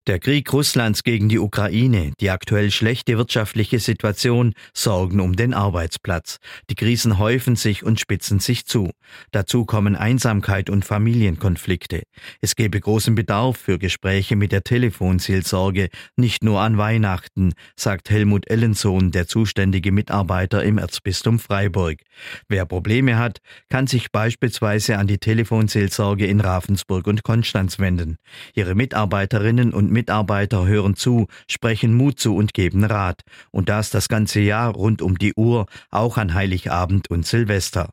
Der Krieg Russlands gegen die Ukraine, die aktuell schlechte wirtschaftliche Situation sorgen um den Arbeitsplatz. Die Krisen häufen sich und spitzen sich zu. Dazu kommen Einsamkeit und Familienkonflikte. Es gebe großen Bedarf für Gespräche mit der Telefonseelsorge, nicht nur an Weihnachten, sagt Helmut Ellensohn, der zuständige Mitarbeiter im Erzbistum Freiburg. Wer Probleme hat, kann sich beispielsweise an die Telefonseelsorge in Ravensburg und Konstanz wenden. Ihre Mitarbeiterinnen und Mitarbeiter hören zu, sprechen Mut zu und geben Rat. Und das ganze Jahr rund um die Uhr, auch an Heiligabend und Silvester.